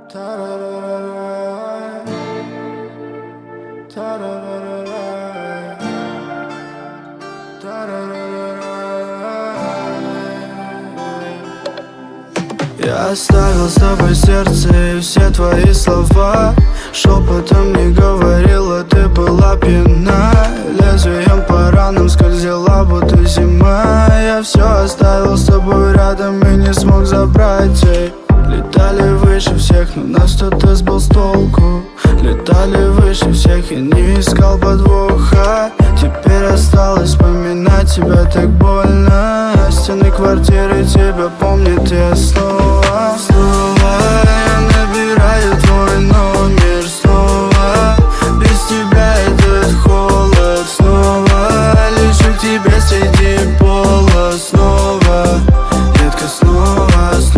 Я оставил с тобой сердце и все твои слова. Шепотом не говорила, ты была пьяна. Лезвием по ранам скользила, будто зима. Я все оставил с тобой рядом и не смог забрать. Летали выше всех, но нас кто-то сбил с толку. Летали выше всех, я не искал подвоха. Теперь осталось вспоминать тебя так больно. Стены квартиры тебя помнят, я снова я набираю твой номер снова. Без тебя этот холод снова. Лечу к тебе среди пола снова. Детка, снова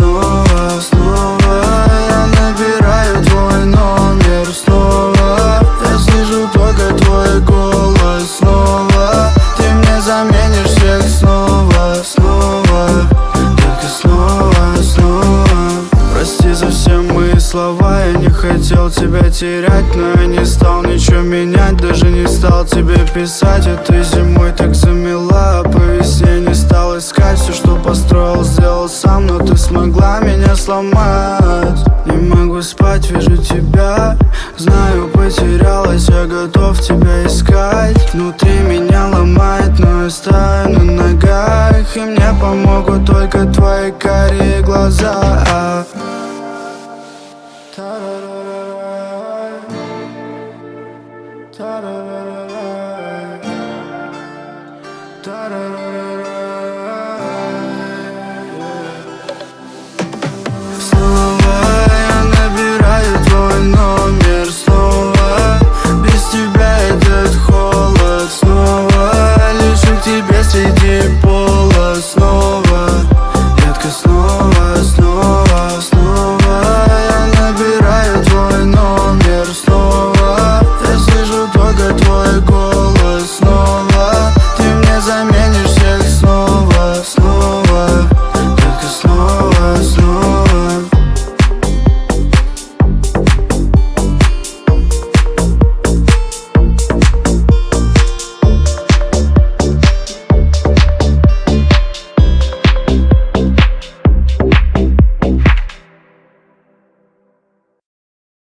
я набираю твой номер снова. Я слышу только твой голос снова. Ты мне заменишь всех снова. Детка, снова. Прости за все мои слова. Я не хотел тебя терять, но я не стал ничего менять. Даже не стал тебе писать. А ты зимой так замела, а по весне не стал искать. Все, что построил, сделал сам, но ты смогла меня сломать. Не могу спать, вижу тебя. Знаю, потерялась, я готов тебя искать. Внутри меня ломает, но я стою на ногах. И мне помогут только твои карие глаза.